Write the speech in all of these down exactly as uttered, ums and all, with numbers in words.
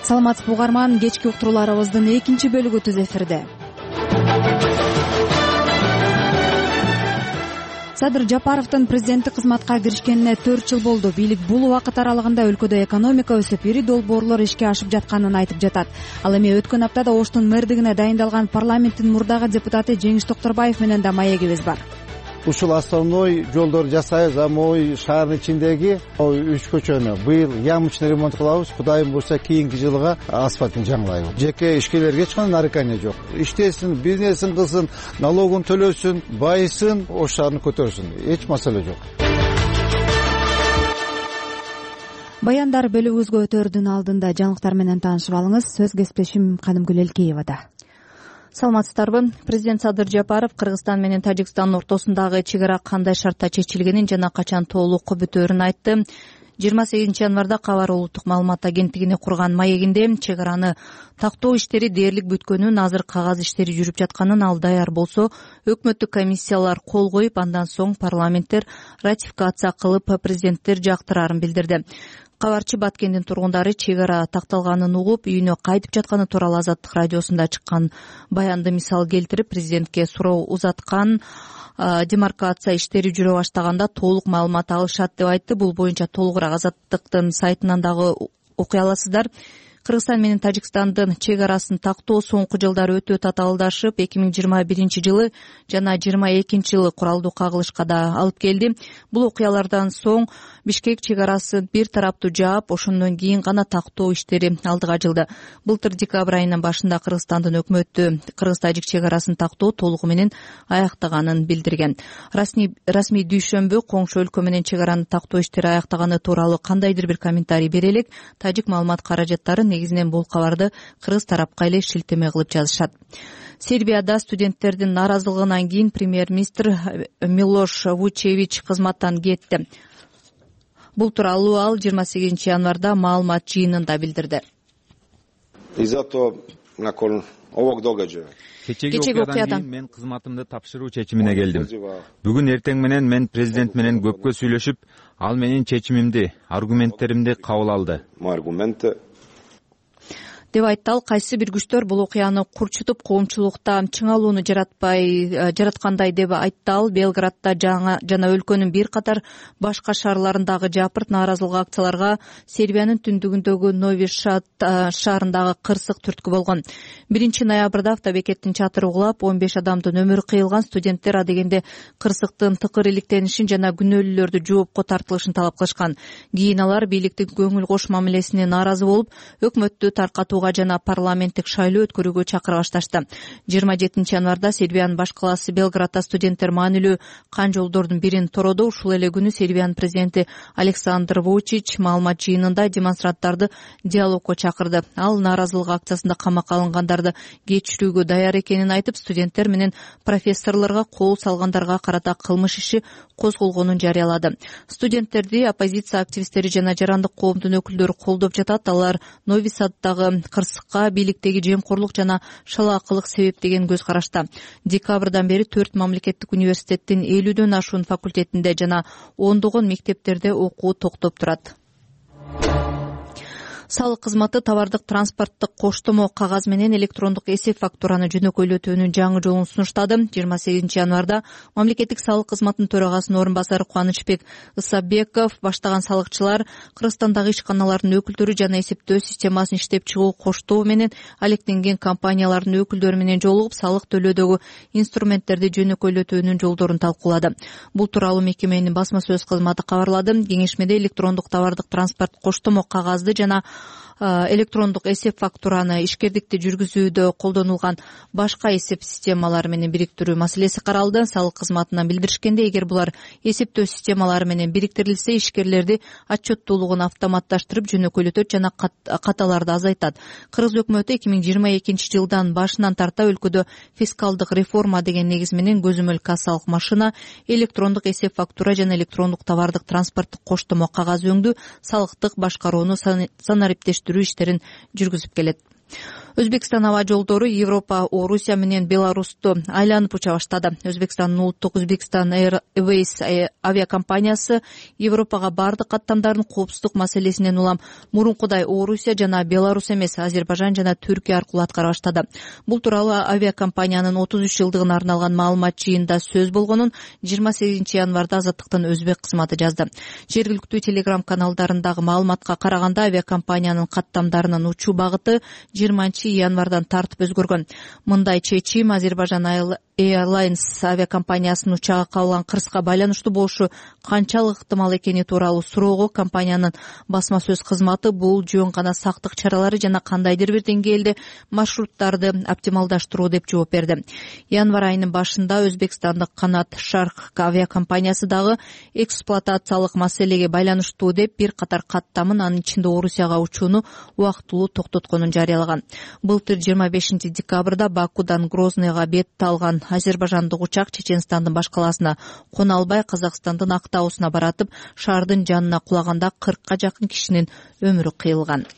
Саламатсызбы угарман, кечки уктурууларыбыздын экинчи бөлүгү түз эфирде. Садыр Жапаровдун президенттик кызматка киришкенине төрт жыл болду. Бийлик бул убакыт аралыгында өлкөдө экономика өсүп, ири долбоорлор ишке ашып жатканын айтып жатат. Ал эми өткөн аптада Оштун мэрдигине дайындалган парламенттин мурдагы депутаты Жеңиш Токторбаев менен да маегибиз бар. Ушул основной жолдорду жасайбыз, а могу шаардын ичиндеги үч көчөнү быйыл ямочный ремонт кылабыз. Кудайым буйрса кийинки жылга асфальтын жаңылайбыз. Жеке ишкерлерге эч кандай нарекание жок. Иштесин, бизнесин кылсын, налогун төлөсүн, байысын, ош шаарын көтөрсүн. Эч маселе жок. Баяндар бөлүгүбүзгө өтөрдүн алдында жаңылыктар менен таанышып алыңыз. Сөз кесиптешим Канымгүл Элкеевада. Саламатсыздарбы? Президент Садыр Жапаров Кыргызстан менен Тажикстандын ортосундагы чек ара кандай шартта чечилгенин жана качан толук бүтөөрүн айтты. жыйырма сегизинчи январда Кабар улуттук маалымат агенттигине курган маегинде чек араны тактоо иштери дээрлик бүткөнүн, азыр кагаз иштери жүрүп жатканын, ал даяр болсо өкмөттүк комиссиялар кол коюп, андан соң парламенттер ратификация кылып, президенттер жактырарын билдирди. Кабарчы Баткендин тургундары чек ара такталганын угуп, үйүнө кайтып жатканы тууралуу Азаттык радиосунда чыккан баянды мисал келтирип, президентке суроо узаткан, демаркация иштери жүрө баштаганда толук маалымат алышат деп айтты. Бул боюнча толугураак Азаттыктын сайтынан дагы окуй аласыздар. Кыргызстан менен Тажикстандын чек арасын тактоо соңку жылдары өтө татаалдашып, эки миң жыйырма биринчи жылы жана жыйырма экинчи жылы куралдуу кагылышка да алып келди. Бул окуялардан соң Бишкек чек арасын бир тараптуу жаап, ошондон кийин гана тактоо иштери алдыга жылды. Былтыр декабрь айынын башында Кыргызстандын өкмөтү Кыргыз-Тажик чек арасын тактоо толугу менен аяктаганын билдирген. Расмий расмий дүйшөмбү коңшу өлкө менен чек араны тактоо иштери аяктаганы тууралуу кандайдыр бир комментарий бере элек. Тажик маалымат каражаттары негизинен бул кабарды кыргыз тарапка эле шилтеме кылып жазышат. Сербияда студенттердин нааразылыгынан кийин премьер-министр Милош Вучевич кызматтан кетти. Бул тууралуу ал жыйырма сегизинчи январда маалымат жыйынында билдирди. Кечеги окуядан кийин мен кызматымды тапшыруу чечимине келдим. Бүгүн эртең менен мен президент менен көпкө сүйлөшүп, ал менин чечимимди, аргументтеримди кабыл алды деп айтты ал. Кайсы бир күчтөр бул окуяны курчутуп, коомчулукта чыңалууну жаратпай жараткандай деп айтты ал. Белградда жана жана өлкөнүн бир катар башка шаарларындагы жапырт нааразылык акцияларга Сербиянын түндүгүндөгү Нови Сад шаарындагы кырсык түрткү болгон. биринчи ноябрда автобекеттин чатыры кулап, он беш адамдын өмүрү кыйылган. Студенттер адегенде кырсыктын тыкыр иликтенишин жана күнөөлүүлөрдү жоопко тартылышын талап кылышкан. Кийин алар бийликтин көңүл кош мамилесине нааразы болуп, өкмөттү таркатууга жана парламенттик шайлоо өткөрүүгө чакыра башташты. жыйырма жетинчи январда Сербиянын баш калаасы Белградда студенттер маанилүү кан жолдордун бирин тороду. Ушул эле күнү Сербиянын президенти Александр Вучич маалымат жыйынында демонстранттарды диалогко чакырды. Ал нааразылык акциясында камакка алынгандарды кечирүүгө даяр экенин айтып, студенттер менен профессорлорго кол салгандарга карата кылмыш иши козголгонун жарыялады. Студенттерди оппозиция активисттери жана жарандык коомдун өкүлдөрү колдоп жатат. Алар Нови Саддагы кырсыкка бийликтеги жемкорлук жана шалаакылык себеп деген көз карашта. Декабрдан бери төрт мамлекеттик университеттин элүүдөн ашуун факультетинде жана ондогон мектептерде окуу токтоп турат. Салык кызматы товардык транспорттук коштомо кагаз менен электрондук эсеп фактураны жөнөкөйлөтүүнүн жаңы жолун сунуштады. жыйырма сегизинчи январда мамлекеттик салык кызматынын төрагасынын орун басары Кубанычбек Ысабеков баштаган салыкчылар Кыргызстандагы ишканалардын өкүлдөрү жана эсептөө системасын иштеп чыгуу коштоо менен алектенген компаниялардын өкүлдөрү менен жолугуп, салык төлөөдөгү инструменттерди жөнөкөйлөтүүнүн жолдорун талкуулады. Бул тууралуу мекеменин басма сөз кызматы кабарлады. Кеңешмеде электрондук товардык транспорт коштомо кагазды жана электрондук эсеп фактураны ишкердикти жүргүзүүдө колдонулган башка эсеп системалары менен бириктирүү маселеси каралды. Салык кызматынан билдиришкенде, эгер булар эсептөө системалары менен бириктирилсе, ишкерлерди отчеттуулугун автоматташтырып жөнөкөйлөтөт жана каталарды азайтат. Кыргыз өкмөтү эки миң жыйырма экинчи жылдан башынан тарта өлкөдө фискалдык реформа деген негиз менен көзөмөл кассалык машина, электрондук эсеп фактура жана электрондук товардык транспорттук коштомо кагаз өңдүү, салыктык башкарууну санариптеш иштерин жүргүзүп келет. Өзбекстан аба жолдору Европа, Орусия менен Беларусту айланып уча баштады. Өзбекстандын улуттук Өзбекстан Airways авиакомпаниясы Европага бардык каттамдардын коопсуздук маселесинен улам мурункудай Орусия жана Беларусь эмес, Азербайжан жана Түркия аркылуу аткара баштады. Бул тууралуу авиакомпаниянын отуз үч жылдыгына арналган маалымат жыйынында сөз болгонун жыйырма сегизинчи январда Азаттыктын өзбек кызматы жазды. Жергиликтүү телеграм каналдарындагы маалыматка караганда авиакомпаниянын каттамдарынын учуу багыты жыйырманчы январдан тартып өзгөргөн. Мындай чечим Азербайжан Airlines авиакомпаниясынын учагы кабылган кырсыка байланыштуу болушу канчалык ыктымал экени тууралуу суроого компаниянын басма сөз кызматы бул жөн гана сактык чаралары жана кандайдыр бир деңгээлде маршруттарды оптималдаштыруу деп жооп берди. Январь айынын башында Өзбекстандык Канат Шарх авиакомпаниясы дагы эксплуатациялык маселеге байланыштуу деп бир катар каттамын, анын ичинде Орусияга учууну убактылуу токтотконун жарыялаган. Былтыр жыйырма бешинчи декабрда Бакудан Грознойго бет алган азербайжандык учак Чеченстандын баш калаасына кона албай Казакстандын Актаусуна баратып, шаардын жанына кулаганда кыркка жакын кишинин өмүрү кыйылган.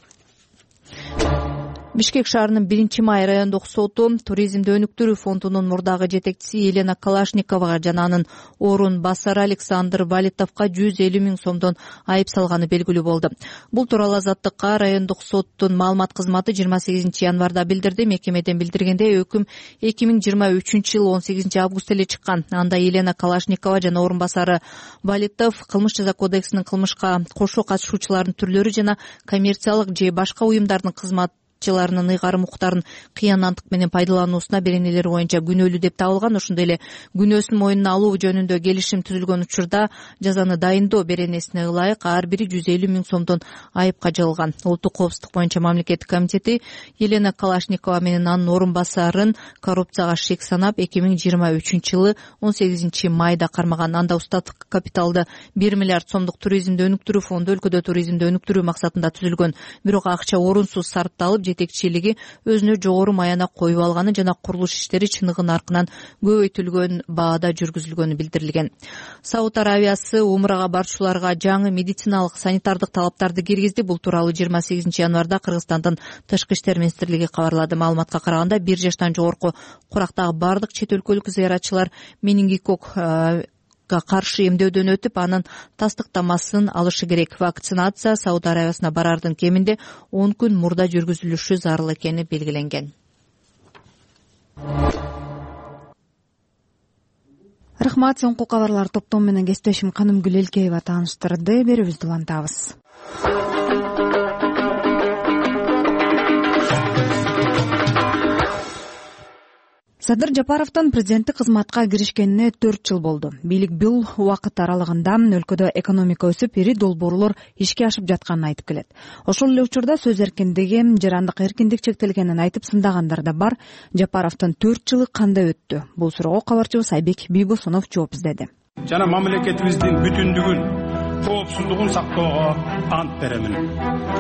Бишкек шаарынын биринчи май райондук соту туризмди өнүктүрүү фондунун мурдагы жетекчиси Елена Калашниковага жана анын орун басары Александр Валитовго жүз элүү миң сомдон айып салганы белгилүү болду. Бул тууралуу Азаттыкка райондук соттун маалымат кызматы жыйырма сегизинчи январда билдирди. Мекемеден билдиргендей, өкүм эки миң жыйырма үчүнчү жылы он сегизинчи август эле чыккан. Анда Елена Калашникова жана орун басары Валитов кылмыш жаза кодексинин кылмышка кошо катышуучулардын түрлөрү жана коммерциялык же башка уюмдардын кызмат чыларынын ыйгарым укуктарын кыянаттык менен пайдалануусуна беренелери боюнча күнөөлүү деп табылган. Ошондой эле күнөөсүн мойнуна алуу жөнүндө келишим түзүлгөн учурда жазаны дайындоо беренесине ылайык ар бири жүз элүү миң сомдон айыпка жыгылган. Улуттук коопсуздук боюнча мамлекеттик комитети Елена Калашникова менен анын орун басарын коррупцияга шек санап эки миң жыйырма үчүнчү жылы он сегизинчи майда кармаган. Анда устаттык капиталды бир миллиард сомдук туризмди өнүктүрүү фонду өлкөдө туризмди өнүктүрүү максатында түзүлгөн. Бирок акча орунсуз сарпталып, жетекчилиги өзүнө жогору маяна коюп алганы жана курулуш иштери чыныгы наркынан көбөйтүлгөн баада жүргүзүлгөнү билдирилген. Сауд Аравиясы умрага барчуларга жаңы медициналык санитардык талаптарды киргизди. Бул тууралуу жыйырма сегизинчи январда Кыргызстандын тышкы иштер министрлиги кабарлады. Маалыматка караганда бир жаштан жогорку курактагы бардык чет өлкөлүк зыяратчылар менингокок каршы эмдөөдөн өтүп, анын тастыктамасын алышы керек. Вакцинация Сауд Аравиясына барардын кеминде он күн мурда жүргүзүлүшү зарыл экени белгиленген. Рахмат, соңку кабарлар топтому менен кесиптешим Канымгүл Элкеева тааныштырды. Берүүбүздү улантабыз. Садыр Жапаровдун президенттик кызматка киришкенине төрт жыл болду. Бийлик бул убакыт аралыгында өлкөдө экономика өсүп, ири долбоорлор ишке ашып жатканын айтып келет. Ошол эле учурда сөз эркиндиги, жарандык эркиндик чектелгенин айтып сындагандар да бар. Жапаровдун төрт жылы кандай өттү? Бул суроого кабарчыбыз Айбек Бийбосунов жооп издеди. Жана мамлекетибиздин бүтүндүгүн, коопсуздугун сактоого ант беремин.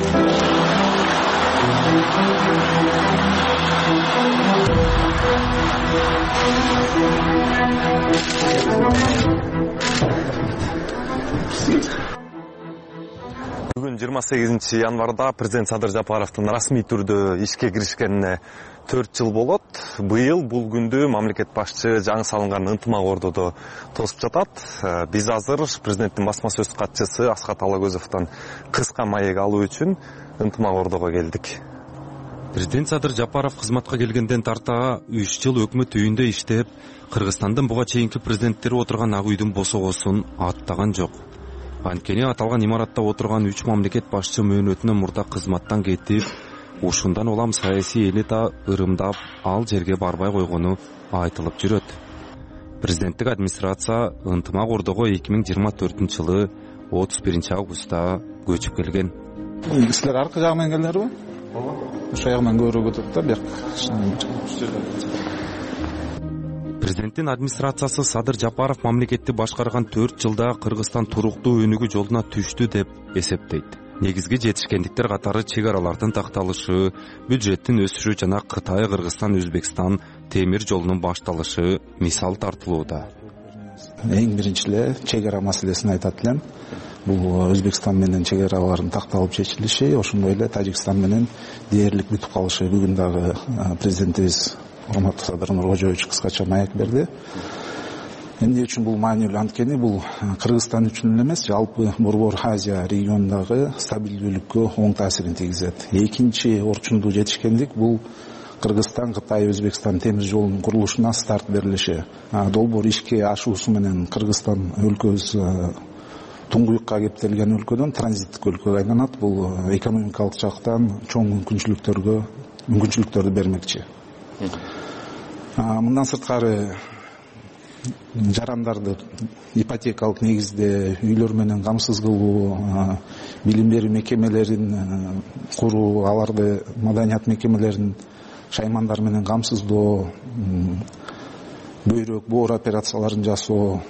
Бүгүн жыйырма сегизинчи январда президент Садыр Жапаровдун расмий түрдө ишке киришкенине төрт жыл болот. Быйыл бул күндү мамлекет башчы жаңы салынган ынтымак ордодо тосуп жатат. Биз азыр президенттин басма сөз катчысы Асхат Алагөзовдон кыска маек алуу үчүн ынтымак ордого келдик. Президент Садыр Жапаров кызматка келгенден тарта үч жыл өкмөт үйүндө иштеп, Кыргызстандын буга чейинки президенттери отурган ак үйдүн босогосун аттаган жок. Анткени аталган имаратта отурган үч мамлекет башчы мөөнөтүнөн мурда кызматтан кетип, ушундан улам саясий элита ырымдап, ал жерге барбай койгону айтылып жүрөт. Президенттик администрация ынтымак ордого эки миң жыйырма төртүнчү жылы отуз биринчи августта көчүп келген. Силер аркы жагы менен келдиңерби? Ошол ягынан көрүүгө өтөт да, бияк. Президенттин администрациясы Садыр Жапаров мамлекетти башкарган төрт жылда Кыргызстан туруктуу өнүгүү жолуна түштү деп эсептейт. Негизги жетишкендиктер катары чек аралардын такталышы, бюджеттин өсүшү жана Кытай-Кыргызстан-Өзбекстан темир жолунун башталышы мисал тартылууда. Эң биринчи эле чек ара маселесин айтат элем. бул Өзбекстан менен чек араларын такталып чечилиши, ошондой эле Тажикстан менен дээрлик бүтүп калышы. Бүгүн дагы президентибиз урматтуу Садыр Нуркожоевич кыскача маек берди. Эмне үчүн бул маанилүү? Анткени бул Кыргызстан үчүн эле эмес, жалпы Борбор Азия регионундагы стабилдүүлүккө оң таасирин тийгизет. Экинчи орчундуу жетишкендик бул Кыргызстан, Кытай, Өзбекстан темир жолунун курулушуна старт берилиши. Долбоор ишке ашуусу менен Кыргызстан өлкөбүз туңгуюкка кептелген өлкөдөн транзиттик өлкөгө айланат. Бул экономикалык жактан чоң мүмкүнчүлүктөргө мүмкүнчүлүктөрдү бермекчи. Мындан сырткары жарандарды ипотекалык негизде үйлөр менен камсыз кылуу, билим берүү мекемелерин куруу, аларды маданият мекемелерин шаймандар менен камсыздоо, бөйрөк, боор операцияларын жасоо,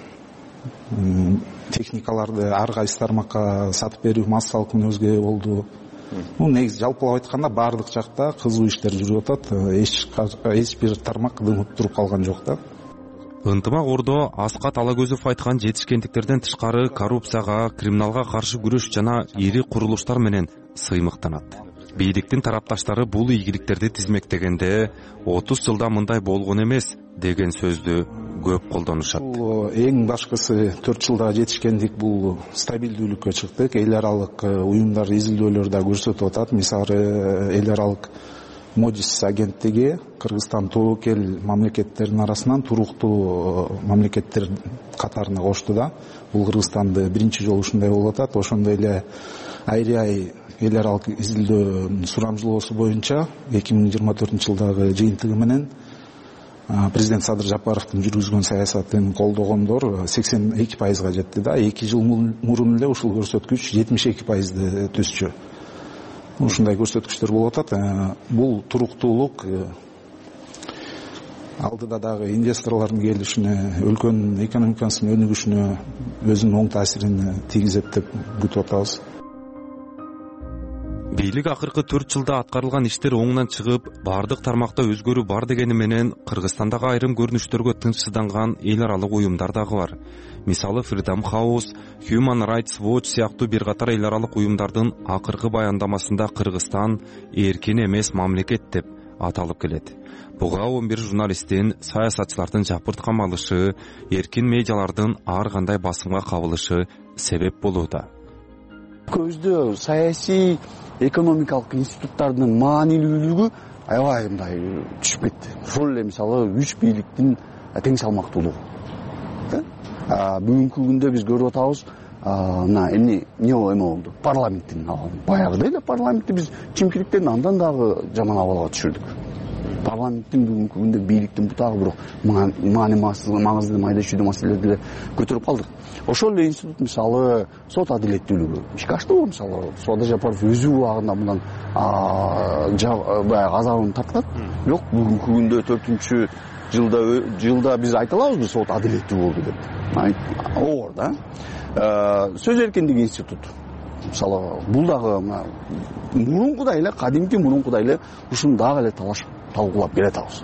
техникаларды ар кайсы тармакка сатып берүү массалык өзгө болду. Бул негизи жалпылап айтканда баардык жакта кызуу иштер жүрүп атат. Эч бир тармак дымып туруп калган жок да. Ынтымак Ордо Аскат Алагөзов айткан жетишкендиктерден тышкары коррупцияга, криминалга каршы күрөш жана ири курулуштар менен сыймыктанат. Бийликтин тарапташтары бул ийгиликтерди тизмектегенде отуз жылда мындай болгон эмес деген сөздү көп колдонушат. Бул эң башкысы төрт жылда жетишкендик бул стабилдүүлүккө чыктык. Эл аралык уюмдар изилдөөлөр да көрсөтүп атат. Мисалы эл аралык Модис агенттиги Кыргызстан тобокел мамлекеттеринин арасынан туруктуу мамлекеттер катарына кошту да. Бул Кыргызстанды биринчи жолу ушундай болуп атат. Ошондой эле Айрай эл аралык изилдөө сурамжылоосу боюнча эки миң жыйырма төртүнчү жылдагы жыйынтыгы менен президент Садыр Жапаровдун жүргүзгөн саясатын колдогондор сексен эки пайызга жетти да. эки жыл мурун эле ушул көрсөткүч жетимиш эки пайызды төсчү. Ушундай көрсөткүчтөр болуп атат. Бул туруктуулук алдыда дагы инвесторлордун келишине, өлкөнүн экономикасынын өнүгүшүнө өзүнүн оң таасирин тийгизет деп күтүп атабыз. Бийлик акыркы төрт жылда аткарылган иштер оңунан чыгып, бардык тармакта өзгөрүү бар дегени менен Кыргызстандагы айрым көрүнүштөргө тынчсызданган эл аралык уюмдар дагы бар. Мисалы Freedom House, Human Rights Watch сыяктуу бир катар эл аралык уюмдардын акыркы баяндамасында Кыргызстан эркин эмес мамлекет деп аталып келет. Буга он бир журналисттин, саясатчылардын жапырт камалышы, эркин медиалардын ар кандай басымга кабылышы себеп болууда. Көздө саясий экономикалык институттардын маанилүүлүгү аябай мындай түшүп кетти. Ошол эле мисалы үч бийликтин тең салмактуулугу. Бүгүнкү күндө биз көрүп атабыз, мына эмне эмне болду? Парламенттин баягыдай эле парламентти биз чимкиликтен андан дагы жаман абалга түшүрдүк. Парламенттин бүгүнкү күндө бийликтин бутагы бирок маңызды майда чүйдө маселелерди эле көтөрүп калдык. Ошол эле институт мисалы сот адилеттүүлүгү ишке аштыбы? Мисалы Садыр Жапаров өзү убагында мындан баягы азабын тарткан. Бирок бүгүнкү күндө төртүнчү жылда жылда биз айта алабызбы сот адилеттүү болду деп? Оор да. Сөз эркиндиги институт. Мисалы бул дагы мурункудай эле, кадимки мурункудай эле ушуну дагы эле талаш талкуулап келатабыз.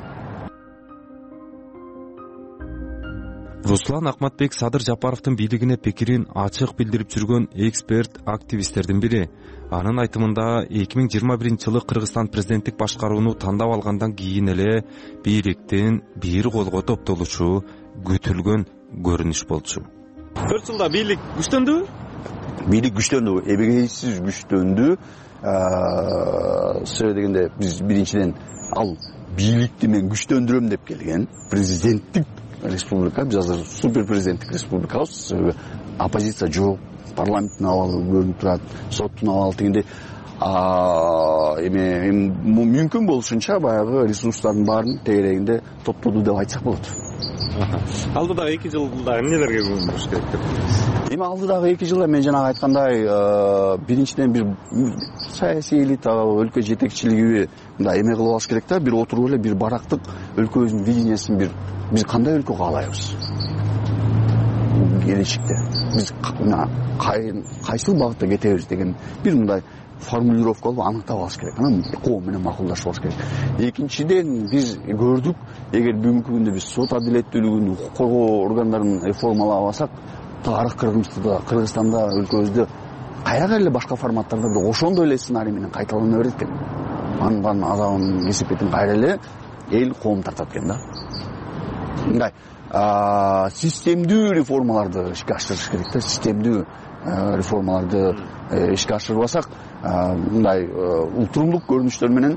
Руслан Акматбек Садыр Жапаровдун бийлигине пикирин ачык билдирип жүргөн эксперт, активисттердин бири. Анын айтымында эки миң жыйырма биринчи жылы Кыргызстан президенттик башкарууну тандап алгандан кийин эле бийликтин бир колго топтолушу күтүлгөн көрүнүш болчу. төрт жылда бийлик күчтөндүбү? Бийлик күчтөндү, эбегейсиз күчтөндү. Себеби дегенде биз биринчиден ал бийликти мен күчтөндүрөм деп келген президенттик республика, биз азыр супер президенттик республикабыз. Себеби оппозиция жок, парламенттин абалы көрүнүп турат, соттун абалы дегенде эме мүмкүн болушунча баягы ресурстардын баарын тегерегинде топтоду деп айтсак болот. Алдыдагы эки жылда эмнелерге көңүл буруш керек деп? Эми алдыдагы эки жылда мен жана айткандай, биринчиден бир саясий элита, өлкө жетекчилиги мындай эме кылып алыш керек да, бир отуруп эле бир барактык өлкөбүздүн видениясын бир биз кандай өлкө каалайбыз? Келечекте биз кайсыл багытта кетебиз деген бир мындай формулировка алып аныктап алыш керек. Анан коом менен макулдашып алыш керек. Экинчиден биз көрдүк, эгер бүгүнкү күндө биз сот адилеттүүлүгүн, укук коргоо органдарын реформалап алсак, арык Кыргызстанда өлкөбүздө каяка эле башка форматтарда бир ошондой эле сценарий менен кайталана берет экен. Андан адам кесепетин кайра эле эл коом тартат экен да. Мындай системдүү реформаларды ишке ашырыш керек да. Системдүү реформаларды ишке ашырбасак, мындай ултурундук көрүнүштөр менен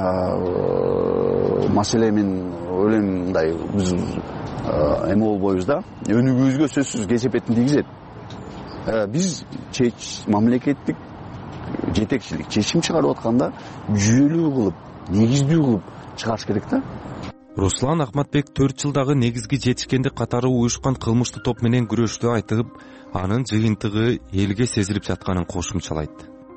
маселе мен ойлойм мындай биз эме болбойбуз да. Өнүгүүбүзгө сөзсүз кесепетин тийгизет. Биз мамлекеттик жетекчилик чечим чыгарып атканда жүйөлүү кылып, негиздүү кылып чыгарыш керек да. Руслан Ахматбек төрт жылдагы негизги жетишкендик катары уюшкан кылмыштуу топ менен күрөштү айтып, анын жыйынтыгы элге сезилип жатканын кошумчалайт.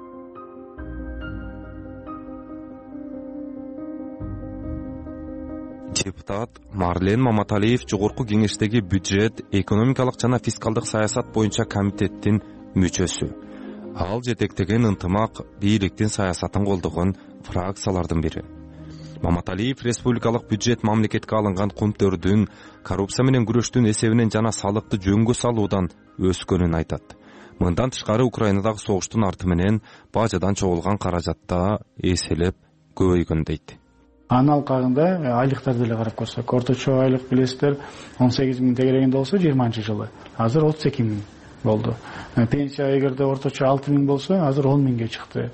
Депутат Марлен Маматалиев жогорку кеңештеги бюджет, экономикалык жана фискалдык саясат боюнча комитеттин мүчөсү. Ал жетектеген ынтымак бийликтин саясатын колдогон фракциялардын бири. Маматалиев республикалык бюджет мамлекетке алынган кумтөрдүн коррупция менен күрөштүн эсебинен жана салыкты жөнгө салуудан өскөнүн айтат. Мындан тышкары Украинадагы согуштун арты менен бажадан чогулган каражатта эселеп көбөйгөн дейт. Анын алкагында айлыктарды эле карап көрсөк, орточо айлык билесиздер он сегиз миң тегерегинде болсо жыйырманчы жылы, азыр отуз эки миң болду. Пенсия эгерде орточо алты миң болсо, азыр он миңге чыкты.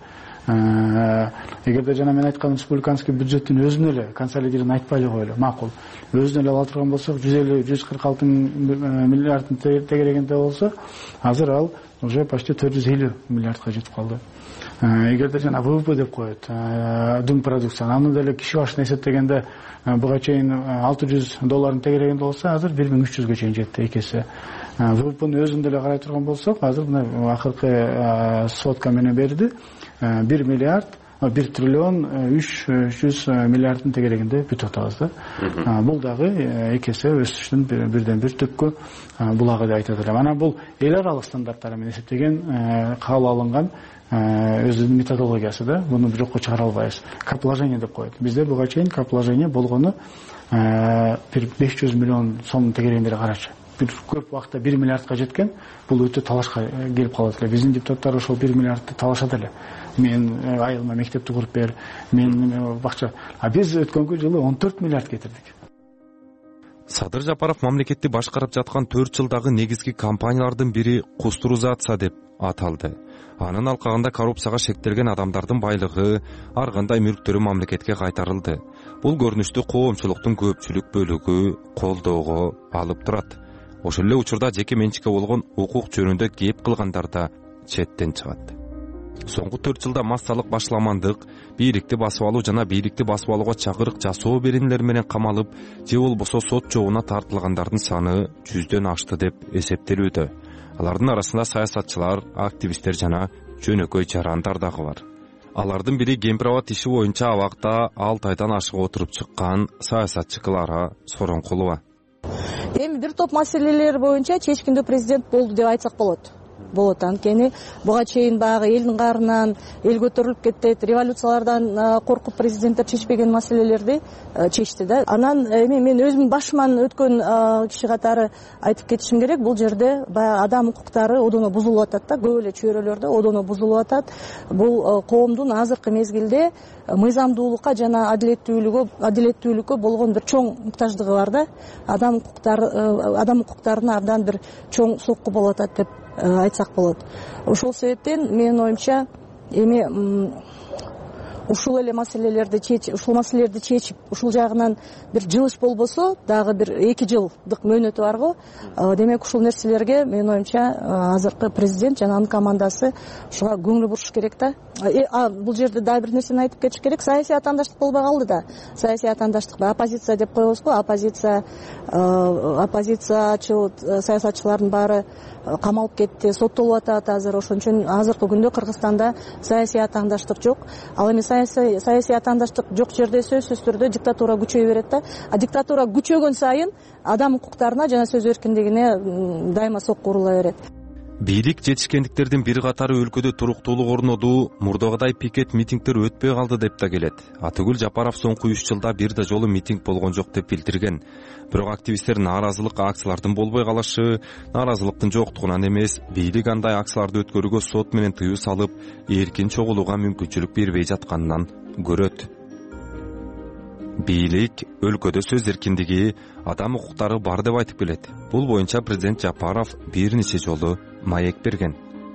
Эгерде жана мен айткан республиканский бюджеттин өзүн эле консолидированный айтпай эле коелу, макул. Өзүн эле ала турган болсок, жүз элүү жүз кырк алты миллиардын тегерегинде болсо, азыр ал уже почти төрт жүз элүү миллиардка жетип калды. Эгерде жана ВВП деп коет, дүң продукция, аны деле киши башына эсептегенде буга чейин алты жүз доллардын тегерегинде болсо, азыр бир миң үч жүзгө чейин жетти экеси. ВВПны өзүн деле карай турган болсок, азыр мына акыркы сводка менен берди, бир миллиард, бир триллион үч жүз миллиардын тегерегинде бүтүп атабыз да. Бул дагы экесе өсүштүн бирден бир түпкү булагы деп айтат элем. Анан бул эл аралык стандарттар менен эсептеген, кабыл алынган өзүнүн методологиясы да. Буну жокко чыгара албайбыз. Капложение деп коет. Бизде буга чейин капложение болгону бир беш жүз миллион сомдун тегерегинде карачы. Бир көп убакта бир миллиардка жеткен, бул өтө талашка келип калат эле. Биздин депутаттар ошол бир миллиардты талашат эле. Мен айылыма мектепти куруп бер, мен бакча. А биз өткөнгү жылы он төрт миллиард кетирдик. Садыр Жапаров мамлекетти башкарып жаткан төрт жылдагы негизги компаниялардын бири кустурузация деп аталды. Анын алкагында коррупцияга шектелген адамдардын байлыгы, ар кандай мүлктөрү мамлекетке кайтарылды. Бул көрүнүштү коомчулуктун көпчүлүк бөлүгү колдоого алып турат. Ошол эле учурда жеке менчикке болгон укук жөнүндө кеп кылгандар да четтен чыгат. Соңку төрт жылда массалык башламандык, бийликти басып алуу жана бийликти басып алууга чакырык жасоо беренелер менен камалып, же болбосо сот жобуна тартылгандардын саны жүздөн ашты деп эсептелүүдө. Алардын арасында саясатчылар, активисттер жана жөнөкөй жарандар дагы бар. Алардын бири Кемпирабад иши боюнча абакта алты айдан ашык отуруп чыккан саясатчы Клара Соронкулова. Эми бир топ маселелер боюнча чечкиндүү президент болду деп айтсак болот. Болот, анткени буга чейин баягы элдин каарынан эл көтөрүлүп кетет, революциялардан коркуп президенттер чечпеген маселелерди чечти да. Анан эми мен өзүмдүн башыман өткөн киши катары айтып кетишим керек, бул жерде баягы адам укуктары одоно бузулуп атат да, көп эле чөйрөлөрдө одоно бузулуп атат. Бул коомдун азыркы мезгилде мыйзамдуулукка жана адилеттүүлүккө адилеттүүлүккө болгон бир чоң муктаждыгы бар да. Адам укуктары адам укуктарына абдан бир чоң сокку болуп атат деп айтсак болот. Ошол себептен менин оюмча эми ушул эле маселелерди чечип, ушул маселелерди чечип, ушул жагынан бир жылыш болбосо, дагы бир эки жылдык мөөнөтү бар го. Демек ушул нерселерге менин оюмча азыркы президент жана анын командасы ушуга көңүл буруш керек да. А бул жерде дагы бир нерсени айтып кетиш керек. Саясий атаандаштык болбой калды да. Саясий атаандаштык, оппозиция деп коебуз го. Оппозиция, оппозициячыл саясатчылардын баары камалып кетти, соттолуп атат азыр. Ошон үчүн азыркы күндө Кыргызстанда саясий атаандаштык жок. Ал эми саясий атаандаштык жок жерде сөзсүз түрдө диктатура күчөй берет да. А диктатура күчөгөн сайын адам укуктарына жана сөз эркиндигине дайыма сокку урула берет. бийлик жетишкендиктердин бир катары өлкөдө туруктуулук орнотуу, мурдагыдай пикет митингдер өтпөй калды деп да келет. Атыгүл Жапаров соңку үч жылда бир да жолу митинг болгон жок деп билдирген. Бирок активисттер нааразылык акциялардын болбой калышы, нааразылыктын жоктугунан эмес, бийлик андай акцияларды өткөрүүгө сот менен тыюу салып, эркин чогулууга мүмкүнчүлүк бербей жатканынан көрөт. Бийлик өлкөдө сөз эркиндиги, адам укуктары бар деп айтып келет. Бул боюнча президент Жапаров бир нече жолу маек берген.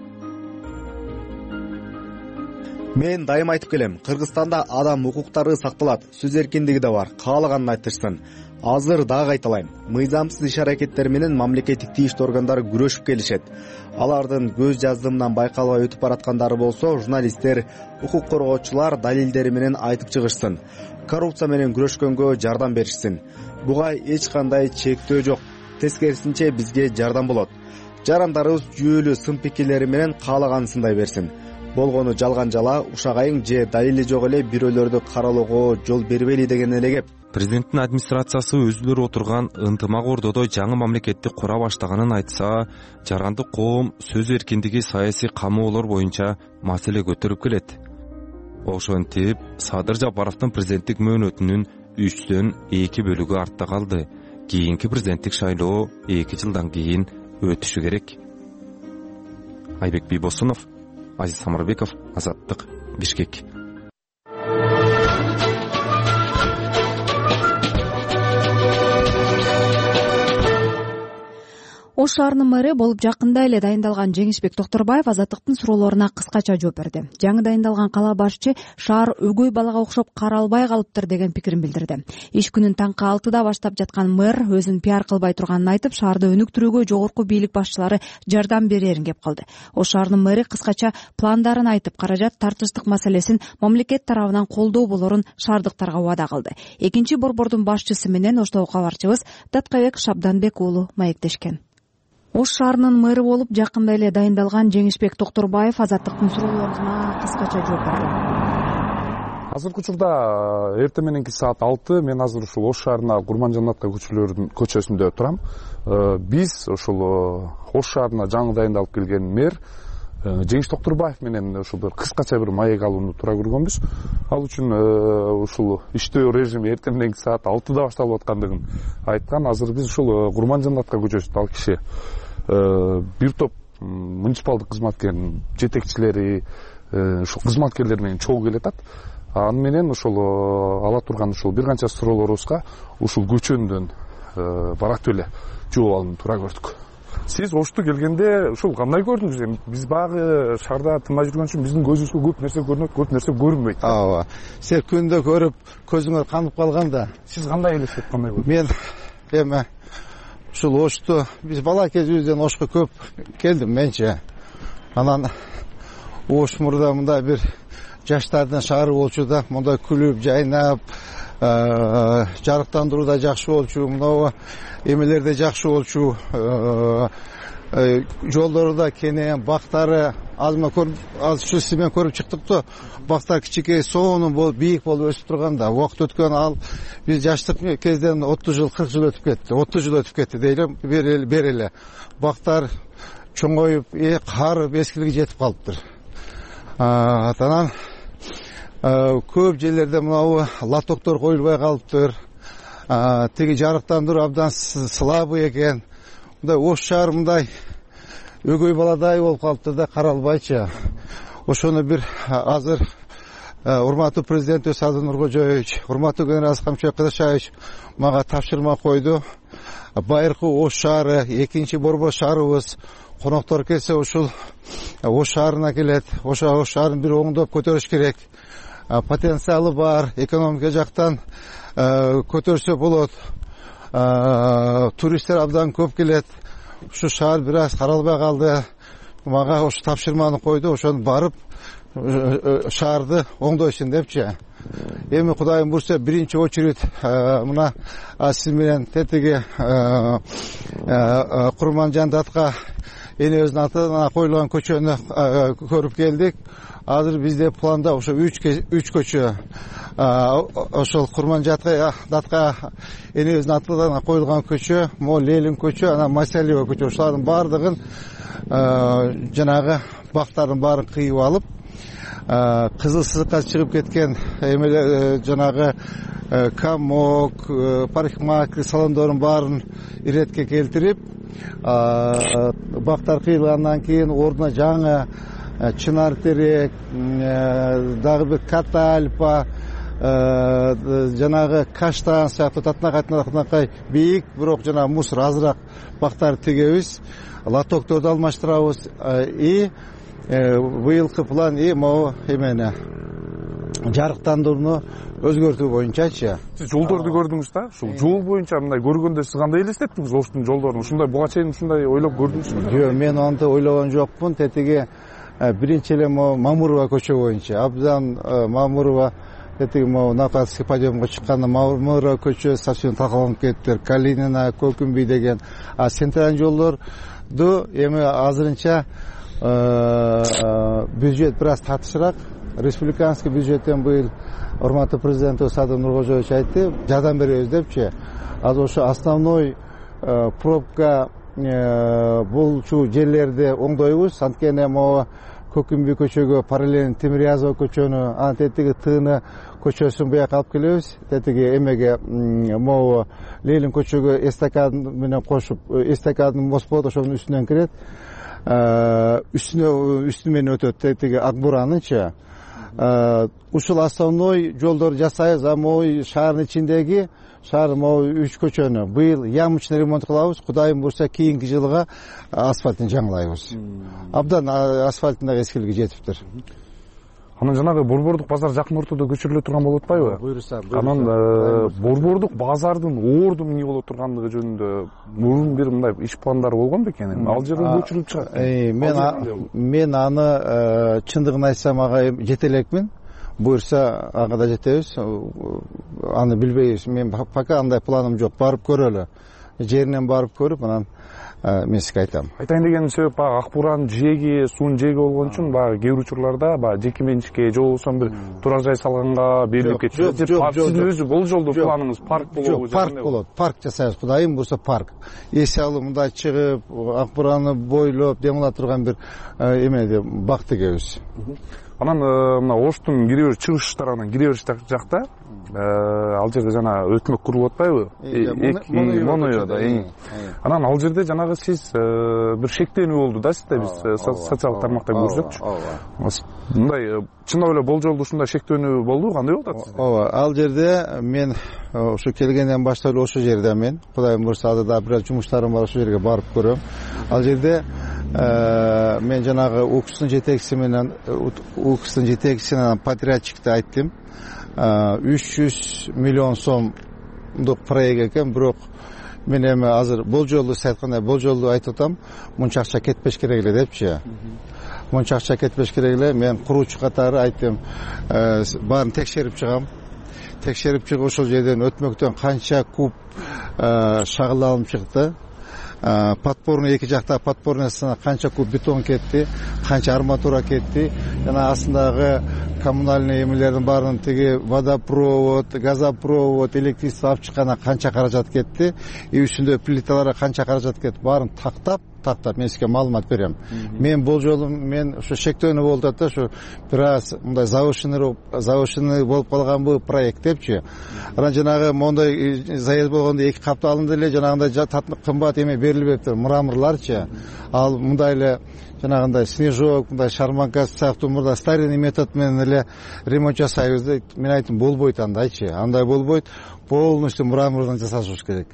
Мен дайым айтып келем, Кыргызстанда адам укуктары сакталат, сөз эркиндиги да бар, каалаганын айтышсын. Азыр дагы айталайм, мыйзамсыз иш-аракеттер менен мамлекеттик тийиштүү органдар күрөшүп келишет. Алардын көз жаздымынан байкалбай өтүп бараткандары болсо, журналисттер, укук коргоочулар далилдери менен айтып чыгышсын. Коррупция менен күрөшкөнгө жардам беришсин. Буга эч кандай чектөө жок. Тескерисинче бизге жардам болот. Жарандарыбыз жүйөлүү сын пикирлери менен каалагансындай берсин. Болгону жалган жала, ушагайың же далили жок эле бирөөлөрдү каралоого жол бербейли деген эле кеп. Президенттин администрациясы өзүлөр отурган ынтымак ордодо жаңы мамлекетти кура баштаганын айтса, жарандык коом сөз эркиндиги, саясий камоолор боюнча маселе көтөрүп келет. Ошентип, Садыр Жапаровдун президенттик мөөнөтүнүн үчтөн эки бөлүгү артта калды. Кийинки президенттик шайлоо эки жылдан кийин өтүшү керек. Айбек Бийбосунов, Азиз Самарбеков, Азаттык, Бишкек. Ош шаарынын мэри болуп жакында эле дайындалган Жеңишбек Токторбаев Азаттыктын суроолоруна кыскача жооп берди. Жаңы дайындалган кала башчы шаар өгөй балага окшоп каралбай калыптыр деген пикирин билдирди. Иш күнүн таңкы алтыда баштап жаткан мэр өзүн пиар кылбай турганын айтып, шаарды өнүктүрүүгө жогорку бийлик башчылары жардам берерин кеп калды. Ош шаарынын мэри кыскача пландарын айтып, каражат тартыштык маселесин мамлекет тарабынан колдоо болорун шаардыктарга убада кылды. Экинчи борбордун башчысы менен Оштогу кабарчыбыз Таткабек Шабданбек уулу маектешкен. Ош шаарынын мэри болуп жакында эле дайындалган Жеңишбек Токторбаев Азаттыктын суроолоруна кыскача жооп берди. Азыркы учурда эртең мененки саат алты мен азыр ушул Ош шаарына Курманжанатка көчөлөрүнүн көчөсүндө турам. Биз ушул Ош шаарына жаңы дайындалып келген мэр Жеңиш Токторбаев менен ушул бир кыскача бир маек алууну туура көргөнбүз. Ал үчүн ушул иштөө режими эртең мененки саат алтыда башталып аткандыгын айткан. Азыр биз ушул Курманжанатка көчөсүндө ал киши бир топ муниципалдык кызматкердин жетекчилери, ушул кызматкерлер менен чогуу келатат. Аны менен ушул ала турган ушул бир канча суроолорубузга ушул көчөндөн баратып эле жооп алууну туура көрдүк. Сиз Ошту келгенде ушул кандай көрдүңүз? Биз багы шаарда тынбай жүргөн үчүн биздин көзүбүзгө көп нерсе көрүнөт, көп нерсе көрүнбөйт. Ооба. Сен күндө көрүп, көзүңөр канып калганда, сиз кандай элестеп, кандай көрдүңүз? Мен эми ушул Ошту биз бала кезибизден Ошко көп келдим менче. Анан Ош мурда мындай бир жаштардын шаары болчу да, мындай күлүп, жайнап, жарыктандыруу да жакшы болчу, мына эмелер да жакшы болчу. Жолдору да кенен, бактары азма көрүп, аз ушу симен көрүп чыктык да. Бактар кичике, сонун болуп, бийик болуп өсүп турганда, убакыт өткөн ал биз жаштык кезден отуз жыл, кырк жыл өтүп кетти. отуз жыл өтүп кетти дейле, бери эле. Бактар чоңоюп, карып, эскилиги жетип калыптыр. Атанан көп жерлерде мынау лотоктор коюлбай калыптыр. Теги жарыктандыруу абдан слабый экен. Мындай Ош шаар мындай өгөй баладай болуп калыптыр да, каралбайчы. Ошону бир азыр урматтуу президент Садыр Нуркожоевич, урматтуу генерал Камчыбек Кыдыршаевич мага тапшырма койду. Байыркы Ош шаары, экинчи борбор шаарыбыз, коноктор келсе ушул Ош шаарына келет. Ошо шаарын бир оңдоп көтөрүш керек. Потенциалы бар, экономика жактан көтөрсө болот. Туристтер абдан көп келет. Ушу шаар бир аз каралбай калды. Мага ошо тапшырманы койду, ошону барып шаарды оңдойсун депчи. Эми Кудайым бурса биринчи очередь мына сиз менен тетиги Курманжандатка энебиздин атынан коюлган көчөнү көрүп келдик. Азыр бизде планда ошо үч көчө ошол Курманжатка датка энебиздин атынан коюлган көчө, могу Ленин көчө, анан Масалиева көчө, ошолардын баардыгын жанагы бактардын баарын кыйып алып, кызыл сызыкка чыгып кеткен эмелер жанагы комок, парикмахер салондордун баарын иретке келтирип, бактар кыйылгандан кийин ордуна жаңы чынар терек, дагы бир катальпа, жанагы каштан сыяктуу татынакай бийик, бирок жанагы мусор азыраак бактарды тигебиз, лотокторду алмаштырабыз. И быйылкы план и могу эмени жарыктандырууну өзгөртүү боюнчачы. Сиз жолдорду көрдүңүз да? Ушул жол боюнча мындай көргөндө сиз кандай элестеттиңиз Оштун жолдорун? Ушундай буга чейин ушундай ойлоп көрдүңүзбү? Жок, мен антип ойлогон жокмун. Тетиги биринчи эле могу Мамурова көчө боюнча, абдан Мамурова тетиги могу Накатский подъемго чыкканда Мамурова көчө совсем талкаланып кетиптир. Калинина, Көкүмбүй деген. А центральный жолдорду эми азырынча бюджет бир аз татышыраак. Республиканский бюджеттен быйыл урматтуу президентибиз Садыр Нуркожоевич айтты, жардам беребиз депчи. Азыр ошо основной пробка болчу жерлерди оңдойбуз. Анткени могу Көкүмбүй көчөгө параллельно Темирязева көчөнү, анан тетиги Тыны көчөсүн буяка алып келебиз. Тетиги эмеге могу Ленин көчөгө эстакад менен кошуп, эстакадын мост болот, ошонун үстүнөн кирет. Үстүнө үстү менен өтөт тетиги Акбуранынчы. Ушул основной жолдорду жасайбыз, а могу шаардын ичиндеги шаар могу үч көчөнү быйыл ямочный ремонт кылабыз. Кудайым буйрса кийинки жылга асфальтын жаңылайбыз. Абдан асфальтын дагы эскилиги жетиптир. Анан жанагы Борбордук базар жакын ортодо көчүрүлө турган болуп атпайбы? Буйруса. Анан Борбордук базардын орду эмне боло тургандыгы жөнүндө мурун бир мындай иш пландары болгон бекен. Ал жерге көчүрүлүп чыгат. Мен мен аны чындыгын айтсам ага жете элекмин. Буйрса ага да жетебиз. Аны билбейбиз. Мен пока андай планым жок. Барып көрөлү. Жеринен барып көрүп, анан мен сизге айтам. Айтайын деген себеп баягы Акбуранын жээги, суунун жээги болгон үчүн баягы кээ бир учурларда баягы жеке менчикке же болбосо бир турак жай салганга берилип кетишет. Сиздин өзү бул жолдо планыңыз парк болобу? Парк болот. Парк жасайбыз. Кудайым буйрса парк. Эси алып мындай чыгып, Акбураны бойлоп, дем ала турган бир эме бак тигебиз. Анан мына Оштун кире бериш чыгыш тарабынан кире бериш жакта ал жерде жана өтмөк курулуп атпайбы? Моноюда. Анан ал жерде жанагы сиз бир шектенүү болду да сизде, биз социалдык тармакта көрсөкчү. Мындай чындап эле болжолдуу ушундай шектенүү болду, кандай болуп атат сизде? Ооба, ал жерде мен ошо келгенден баштап эле ошо жерде мен, Кудайым буйрса азыр да бир аз жумуштарым бар, ошо жерге барып көрөм. Ал жерде мен жанагы УКСтын жетекчиси менен УКСтын жетекчиси менен подрядчикти айттым. үч жүз миллион сомдук проект экен, бирок мен эми азыр болжолду сиз айткандай болжолду айтып атам, мынча акча кетпеш керек эле депчи. Мынча акча кетпеш керек эле. Мен куруучу катары айттым, баарын текшерип чыгам. Текшерип чыгып ошол жерден өтмөктөн канча куб шагыл алынып чыкты. Подпорный эки жакта подпорныйсына канча куб бетон кетти, канча арматура кетти. Жана астындагы коммунальный эмелердин баарын тиги водопровод, газопровод, электричество алып чыккана канча каражат кетти, и үстүндө плиталарга канча каражат кетти, баарын тактап, тактап мен сизге маалымат берем. Мен болжолум мен ошо шектөөнү болуп атат да, ошо бир аз мындай завышенный завышенный болуп калган бул проект депчи. Анан жанагы мондай заезд болгондо эки капта алынды эле, жанагындай кымбат эме берилбептир, мраморларчы. Ал мындай эле жанагындай снежок, мындай шарманка сыяктуу мурда старинный метод менен эле ремонт жасайбыз деп мен айттым, болбойт андайчы. Андай болбойт, полностью мрамордон жасашыбыз керек.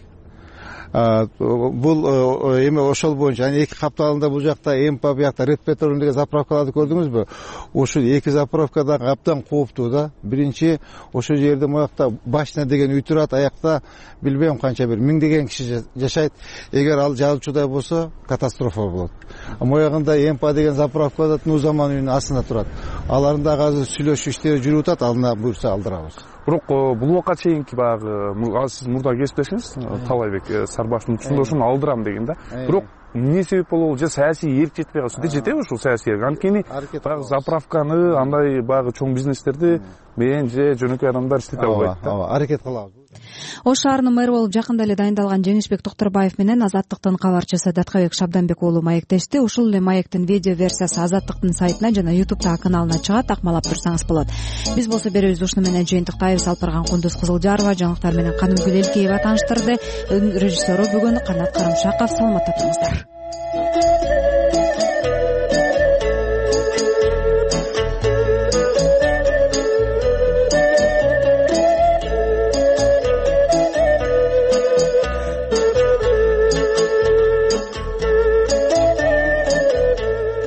Бул эме ошол боюнча эки капталында бул жакта эмпа, буякта Ред Петрол деген заправкаларды көрдүңүзбү? Ошол эки заправкада абдан кооптуу да. Биринчи ошол жерде моякта Башня деген үй турат, аякта билбейм канча бир миңдеген киши жашайт. Эгер ал жабылчудай болсо катастрофа болот. Моягында эмпа деген заправкада Нузаман үйүнүн астында турат. Алардын дагы азыр сүйлөшүү иштери жүрүп атат, алдына буйрса алдырабыз. бирок бул убакка чейинки баягы сиз мурда кесиптешиңиз Талайбек Сарбашевдин учундошун алдырам деген да. Бирок эмне себеп болобу, же саясий эрк жетпей калды, сүдө жетеби ушул саясий эрк? Анткени баягы заправканы, андай баягы чоң бизнестерди мен же жөнөкөй адамдар иштете албайт да. Ооба, аракет кылабыз. Ош шаарынын мэрі болуп жакында эле дайындалган Жеңишбек Токторбаев менен Азаттыктын кабарчысы Даткабек Шабданбек уулу маектешти. Ушул эле маектин видео версиясы Азаттыктын сайтына жана ютубтагы каналына чыгат, акмалап турсаңыз болот. Биз болсо беребиз ушуну менен жыйынтыктайбыз. Алпарган Кундуз Кызылжарова жаңылыктар менен Канымгүл Элкеева тааныштырды. Режиссеру бүгүн Канат Карымшаков. Саламатта туруңуздар.